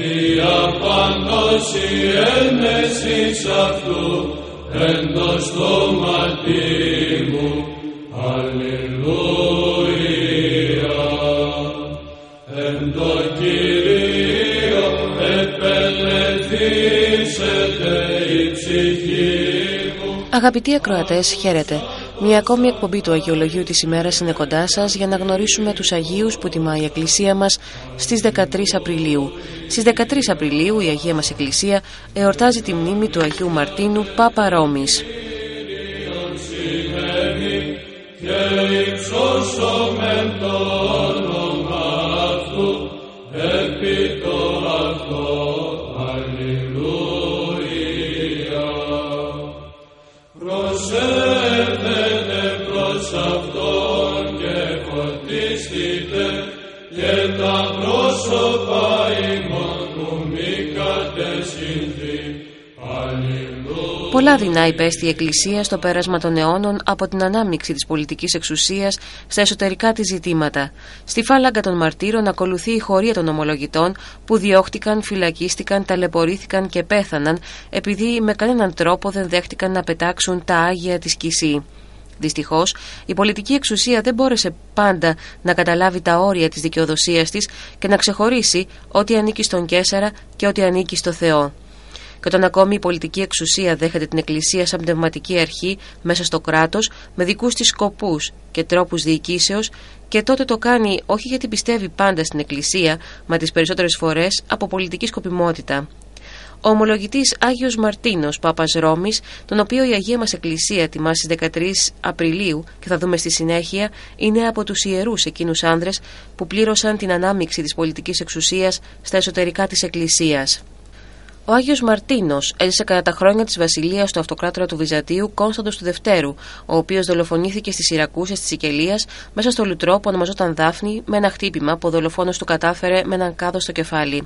διαπαντώσει ένεσης αυτού εν το στόματι μου. Αλληλούια. Εν το Κυρίω επελεθήσεται η ψυχή μου. Αγαπητοί ακροατές, χαίρετε. Μια ακόμη εκπομπή του Αγιολογίου της ημέρας είναι κοντά σας για να γνωρίσουμε τους Αγίους που τιμά η Εκκλησία μας στις 13 Απριλίου. Στις 13 Απριλίου η Αγία μας Εκκλησία εορτάζει τη μνήμη του Αγίου Μαρτίνου, Πάπα Ρώμης. Πολλά δεινά υπέστη η Εκκλησία στο πέρασμα των αιώνων από την ανάμειξη της πολιτικής εξουσίας στα εσωτερικά της ζητήματα. Στη φάλαγγα των μαρτύρων ακολουθεί η χωρία των ομολογητών που διώχτηκαν, φυλακίστηκαν, ταλαιπωρήθηκαν και πέθαναν επειδή με κανέναν τρόπο δεν δέχτηκαν να πετάξουν τα Άγια της Κισή. Δυστυχώς, η πολιτική εξουσία δεν μπόρεσε πάντα να καταλάβει τα όρια της δικαιοδοσίας της και να ξεχωρίσει ό,τι ανήκει στον Καίσαρα και ό,τι ανήκει στο Θεό. Και όταν ακόμη η πολιτική εξουσία δέχεται την Εκκλησία σαν πνευματική αρχή μέσα στο κράτος με δικούς της σκοπούς και τρόπους διοικήσεως, και τότε το κάνει όχι γιατί πιστεύει πάντα στην Εκκλησία, μα τις περισσότερες φορές από πολιτική σκοπιμότητα. Ο ομολογητής Άγιος Μαρτίνος, Πάπας Ρώμης, τον οποίο η Αγία μας Εκκλησία τιμά στις 13 Απριλίου και θα δούμε στη συνέχεια, είναι από τους ιερούς εκείνους άνδρες που πλήρωσαν την ανάμειξη της πολιτικής εξουσίας στα εσωτερικά της Εκκλησίας. Ο Άγιος Μαρτίνος έζησε κατά τα χρόνια της βασιλείας του αυτοκράτορα του Βυζαντίου Κόνσταντος του Δευτέρου, ο οποίος δολοφονήθηκε στις Σιρακούσες της Σικελίας μέσα στο λουτρό που ονομαζόταν Δάφνη με ένα χτύπημα που ο δολοφόνος του κατάφερε με έναν κάδο στο κεφάλι.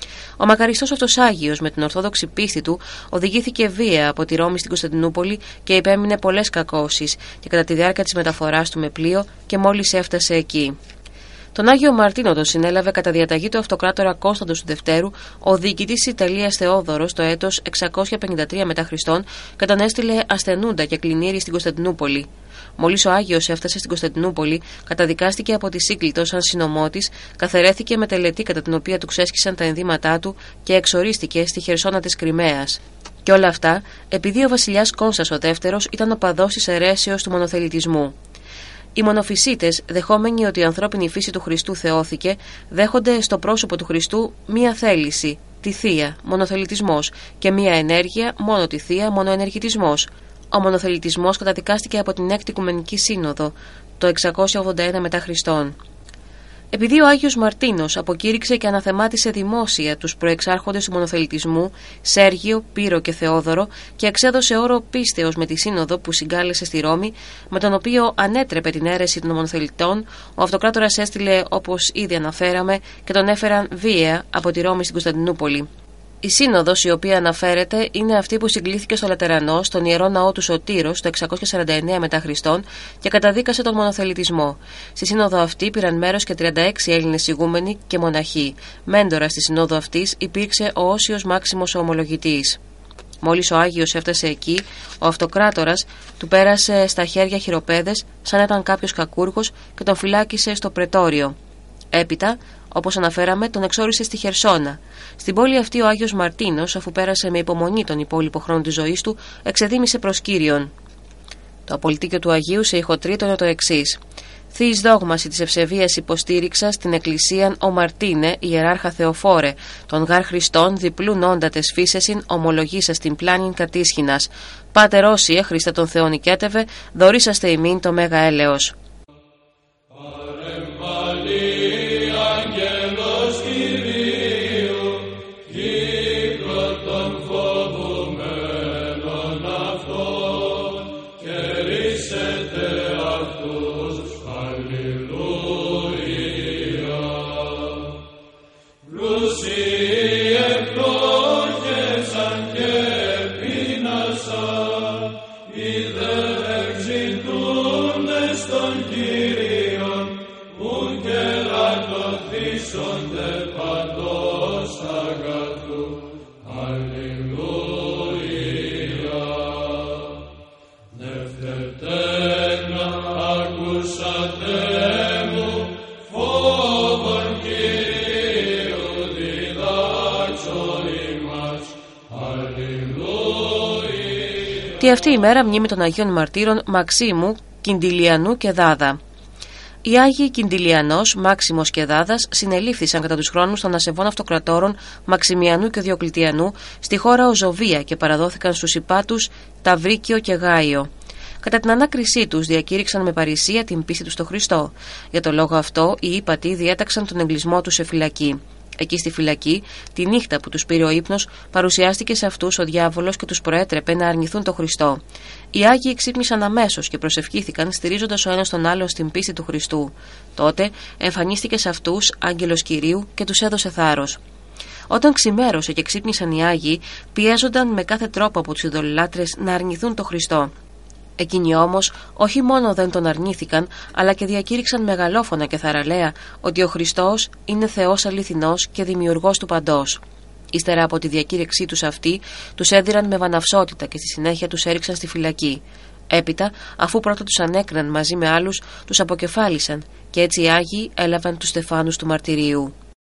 Ο μακαριστός αυτός Άγιος με την ορθόδοξη πίστη του οδηγήθηκε βία από τη Ρώμη στην Κωνσταντινούπολη και υπέμεινε πολλές κακώσεις και κατά τη διάρκεια της μεταφοράς του με πλοίο και μόλις έφτασε εκεί. Τον Άγιο Μαρτίνο τον συνέλαβε κατά διαταγή του αυτοκράτορα Κόνσταντος του Δευτέρου ο διοικητής της Ιταλίας Θεόδωρος το έτος 653 μετά Χριστόν και τον έστειλε ασθενούντα και κλινήρη στην Κωνσταντινούπολη. Μόλις ο Άγιος έφτασε στην Κωνσταντινούπολη, καταδικάστηκε από τη Σύκλητο σαν συνωμότης, καθαιρέθηκε με τελετή κατά την οποία του ξέσχισαν τα ενδύματά του και εξορίστηκε στη Χερσόνα της Κριμαίας. Και όλα αυτά επειδή ο βασιλιάς Κόνστας ο Δεύτερος ήταν οπαδός της αιρέσεως του μονοθελητισμού. Οι μονοφυσίτες, δεχόμενοι ότι η ανθρώπινη φύση του Χριστού θεώθηκε, δέχονται στο πρόσωπο του Χριστού μία θέληση, τη θεία, μονοθελητισμός, και μία ενέργεια, μόνο τη θεία, μονοενεργητισμός. Ο μονοθελητισμός καταδικάστηκε από την Έκτη Οικουμενική Σύνοδο το 681 μετά Χριστόν. Επειδή ο Άγιος Μαρτίνος αποκήρυξε και αναθεμάτισε δημόσια τους προεξάρχοντες του μονοθελητισμού, Σέργιο, Πύρο και Θεόδωρο, και εξέδωσε όρο πίστεως με τη Σύνοδο που συγκάλεσε στη Ρώμη, με τον οποίο ανέτρεπε την αίρεση των μονοθελητών, ο αυτοκράτορας έστειλε, όπως ήδη αναφέραμε, και τον έφεραν βία από τη Ρώμη στην Κωνσταντινούπολη. Η σύνοδος η οποία αναφέρεται είναι αυτή που συγκλήθηκε στο Λατερανό, στον Ιερό Ναό του Σωτήρος, το 649 μετά Χριστόν, και καταδίκασε τον μονοθελητισμό. Στη σύνοδο αυτή πήραν μέρος και 36 Έλληνες ηγούμενοι και μοναχοί. Μέντορα στη σύνοδο αυτής υπήρξε ο Όσιος Μάξιμος ο Ομολογητής. Μόλις ο Άγιος έφτασε εκεί, ο αυτοκράτορας του πέρασε στα χέρια χειροπέδες, σαν ήταν κάποιος κακούργος, και τον φυλάκισε στο πρετόριο. Έπειτα, όπως αναφέραμε, τον εξόρισε στη Χερσόνα. Στην πόλη αυτή ο Άγιος Μαρτίνος, αφού πέρασε με υπομονή τον υπόλοιπο χρόνο της ζωής του, εξεδήμησε προς Κύριον. Το απολυτίκιο του Αγίου σε ηχοτρίτο είναι το εξής: Θείς δόγμαση της ευσεβίας υποστήριξα στην Εκκλησίαν ο Μαρτίνε, ιεράρχα Θεοφόρε, τον γάρ Χριστόν διπλούν όντατες φύσεσιν ομολογήσας την πλάνην κατήσχυνας. Πάτερ όσιε, Χριστέ τον Θεόν οικέτευε, δωρήσαστε ημίν το μέγα έλεος. Είδε εξητούντες των Κύριων, Και αυτή η μέρα μνήμη των Αγίων Μαρτύρων Μαξίμου, Κιντιλιανού και Δάδα. Οι Άγιοι Κιντιλιανός, Μάξιμος και Δάδας συνελήφθησαν κατά τους χρόνους των ασεβών αυτοκρατόρων Μαξιμιανού και Διοκλητιανού στη χώρα Οζοβία και παραδόθηκαν στους υπάτους Ταυρίκιο και Γάιο. Κατά την ανάκρισή τους διακήρυξαν με παρησία την πίστη τους στο Χριστό. Για το λόγο αυτό οι ύπατοι διέταξαν τον εγκλισμό τους σε φυλακή. Εκεί στη φυλακή, τη νύχτα που τους πήρε ο ύπνος, παρουσιάστηκε σε αυτούς ο διάβολος και τους προέτρεπε να αρνηθούν τον Χριστό. Οι Άγιοι ξύπνησαν αμέσως και προσευχήθηκαν, στηρίζοντας ο ένας τον άλλον στην πίστη του Χριστού. Τότε εμφανίστηκε σε αυτούς άγγελος Κυρίου και τους έδωσε θάρρος. Όταν ξημέρωσε και ξύπνησαν οι Άγιοι, πιέζονταν με κάθε τρόπο από τους ειδωλολάτρες να αρνηθούν τον Χριστό. Εκείνοι όμως όχι μόνο δεν τον αρνήθηκαν, αλλά και διακήρυξαν μεγαλόφωνα και θαραλέα ότι ο Χριστός είναι Θεός αληθινός και δημιουργός του παντός. Ύστερα από τη διακήρυξή τους αυτή, τους έδιραν με βαναυσότητα και στη συνέχεια τους έριξαν στη φυλακή. Έπειτα, αφού πρώτα τους ανέκριναν μαζί με άλλους, τους αποκεφάλισαν και έτσι οι Άγιοι έλαβαν τους στεφάνους του μαρτυρίου.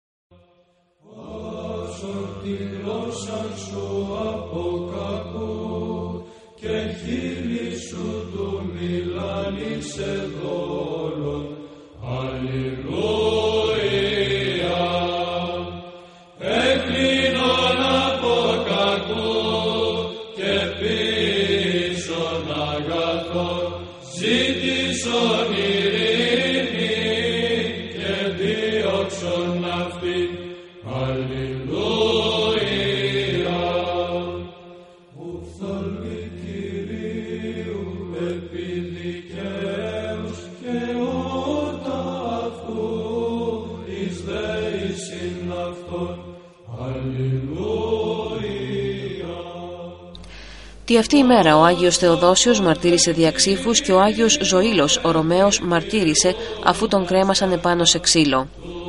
Τη αυτή η μέρα ο Άγιος Θεοδόσιος μαρτύρησε διαξύφους και ο Άγιος Ζωήλος ο Ρωμαίος μαρτύρησε αφού τον κρέμασαν επάνω σε ξύλο.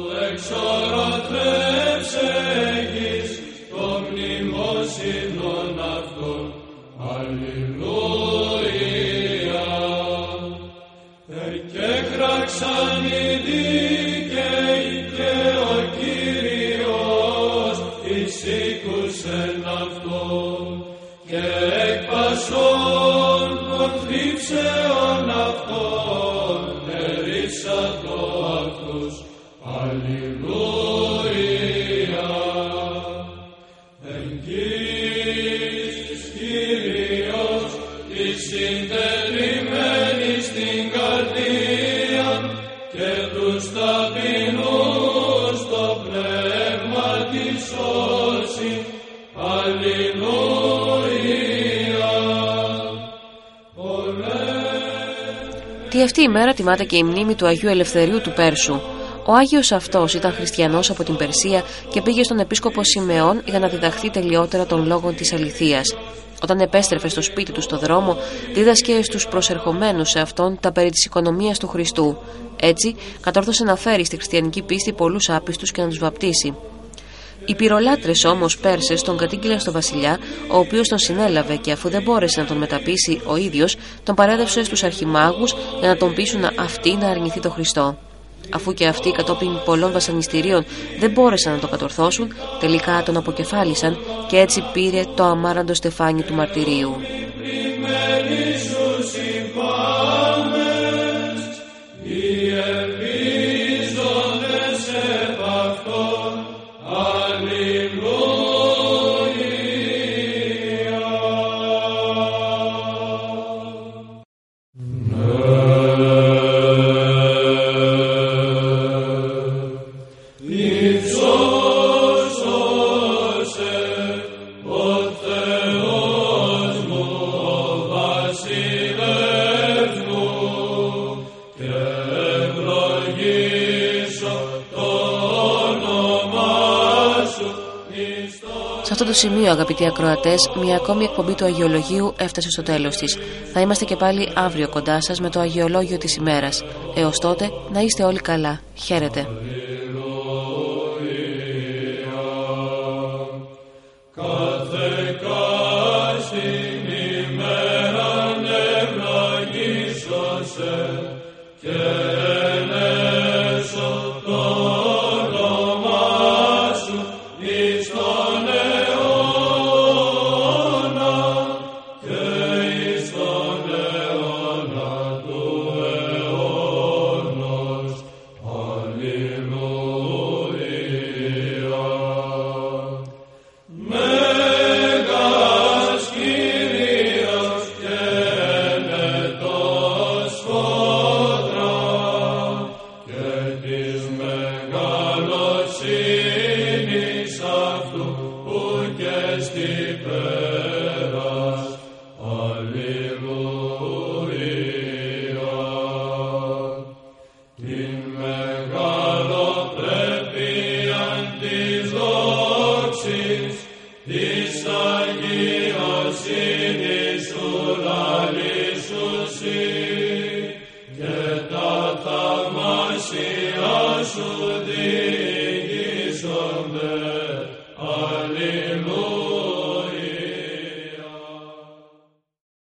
Τη αυτή η μέρα τιμάται και η μνήμη του Αγίου Ελευθερίου του Πέρσου. Ο Άγιος αυτός ήταν χριστιανός από την Περσία και πήγε στον επίσκοπο Σιμεών για να διδαχθεί τελειότερα των λόγων της αληθείας. Όταν επέστρεφε στο σπίτι του στο δρόμο, δίδασκε στους προσερχομένους σε αυτόν τα περί της οικονομίας του Χριστού. Έτσι, κατόρθωσε να φέρει στη χριστιανική πίστη πολλούς άπιστους και να τους βαπτίσει. Οι πυρολάτρες όμως Πέρσες τον κατήγγειλαν στον βασιλιά, ο οποίος τον συνέλαβε και αφού δεν μπόρεσε να τον μεταπείσει ο ίδιος, τον παρέδευσε στους αρχιμάγους για να τον πείσουν αυτοί να αρνηθεί τον Χριστό. Αφού και αυτοί κατόπιν πολλών βασανιστήριων δεν μπόρεσαν να το κατορθώσουν, τελικά τον αποκεφάλισαν και έτσι πήρε το αμάραντο στεφάνι του μαρτυρίου. Σε αυτό το σημείο, αγαπητοί ακροατές, μια ακόμη εκπομπή του Αγιολογίου έφτασε στο τέλος της. Θα είμαστε και πάλι αύριο κοντά σας με το Αγιολόγιο της ημέρας. Έως τότε, να είστε όλοι καλά. Χαίρετε. Στον εστι πέρας. Αλληλούια. Την μεγαλοπρέπειαν της δόξης, της αγιοσύνης σου λαλήσουσι, και τα θαυμάσια σου